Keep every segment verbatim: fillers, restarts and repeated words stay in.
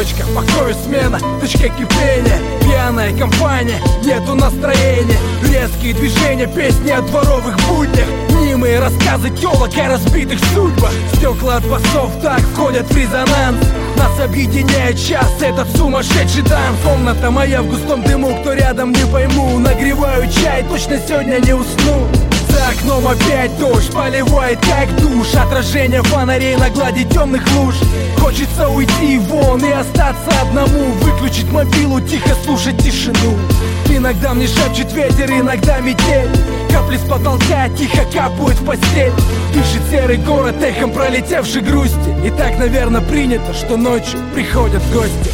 точка, покою смена, точка кипения. Пьяная компания, нету настроения. Резкие движения, песни о дворовых буднях. Мнимые рассказы тёлок о разбитых судьбах. Стекла от басов так входят в резонанс. Нас объединяет час, этот сумасшедший танц. Комната моя в густом дыму, кто рядом не пойму. Нагреваю чай, точно сегодня не усну. За окном опять дождь, поливает как душ. Отражение фонарей на глади темных луж. Хочется уйти вон и остаться одному. Выключить мобилу, тихо слушать тишину. Иногда мне шепчет ветер, иногда метель. Капли с потолка тихо капают в постель. Дышит серый город эхом пролетевшей грусти. И так, наверное, принято, что ночью приходят гости.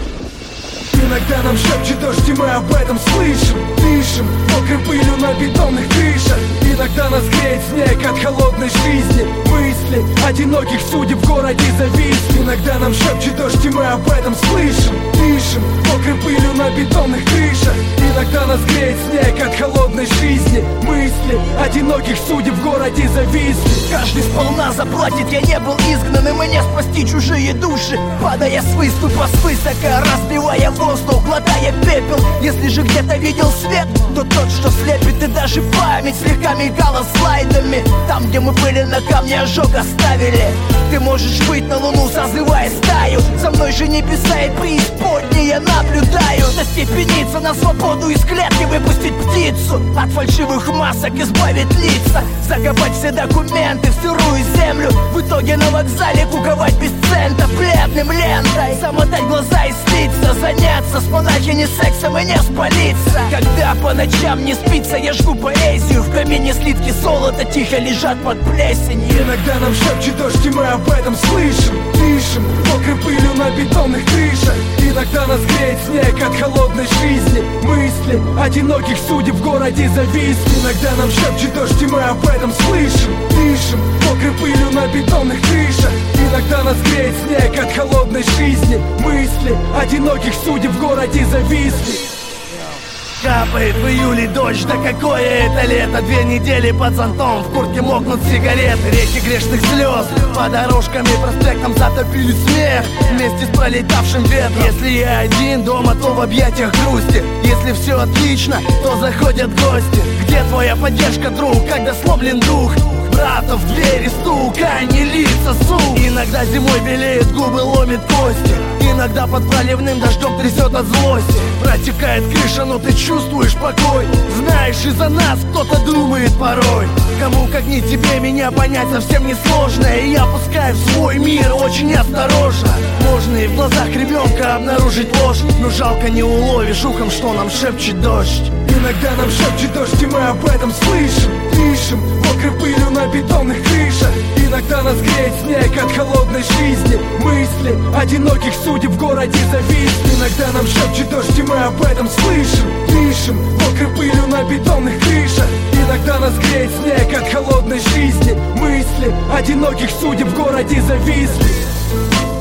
Иногда нам шепчет дождь, и мы об этом слышим. Дышим, мокрой пылью на бетонных крышах. Иногда нас греет снег от холодной жизни. Мысли одиноких судеб в городе зависли. Иногда нам шепчет дождь, и мы об этом слышим. Дышим, мокрой пылью на бетонных крышах. Иногда нас греет снег от холодной жизни. Мысли одиноких судеб в городе зависли. Каждый сполна заплатит, я не был изгнан, и мне спасти чужие души. Падая с выступа свысока, разбивая воздух, глотая пепел. Если же где-то видел свет, то тот, что слепит, и даже память слегка мигала слайдами. Там, где мы были, на камне ожог оставили. Ты можешь быть на луну, созывая стаю. За мной же небеса и преисподней я наблюдаю. Застепениться на свободу, из клетки выпустить птицу. От фальшивых масок избавить лица. Закопать все документы в сырую землю. В итоге на вокзале куковать без цента бледным лентой. Замотать глаза и слиться, заняться с монахиней сексом и не спалиться. Когда по ночам не спится, я жгу поэзию. В камине слитки золота тихо лежат под плесенью. Иногда нам шепчет дождь, и мы об этом слышим. Дышим, мокрой пылью на бетонных крышах. Иногда нас греет снег от холодной жизни. Мысли одиноких судеб в городе зависли. Иногда нам шепчет дождь, и мы об этом слышим. Дышим, мокрой пылью на бетонных крышах. Иногда нас греет снег от холодной жизни. Мысли одиноких судеб в городе зависли. Капает в июле дождь, да какое это лето. Две недели под зонтом, в куртке мокнут сигареты. Реки грешных слез, по дорожкам и проспектам затопили смех вместе с пролетавшим ветром. Если я один дома, то в объятиях грусти. Если все отлично, то заходят гости. Где твоя поддержка, друг, когда сломлен дух? Братов в двери стук, а не лица сук. Иногда зимой белеют губы, ломит кости. Иногда под проливным дождем трясет от злости. Протекает крыша, но ты чувствуешь покой. Знаешь, из-за нас кто-то думает порой. Кому как не тебе меня понять совсем не сложно. И я пускаю в свой мир очень осторожно. Можно и в глазах ребенка обнаружить ложь, но жалко не уловишь ухом, что нам шепчет дождь. Иногда нам шепчет дождь, и мы об этом слышим. Дышим, мокрой пылью на бетонных крышах. Иногда нас греет снег от холодной жизни. Мысли одиноких судеб в городе зависли. Иногда нам шепчет дождь, и мы об этом слышим. Дышим, мокрой пылью на бетонных крышах. Иногда нас греет снег от холодной жизни. Мысли одиноких судеб в городе зависли.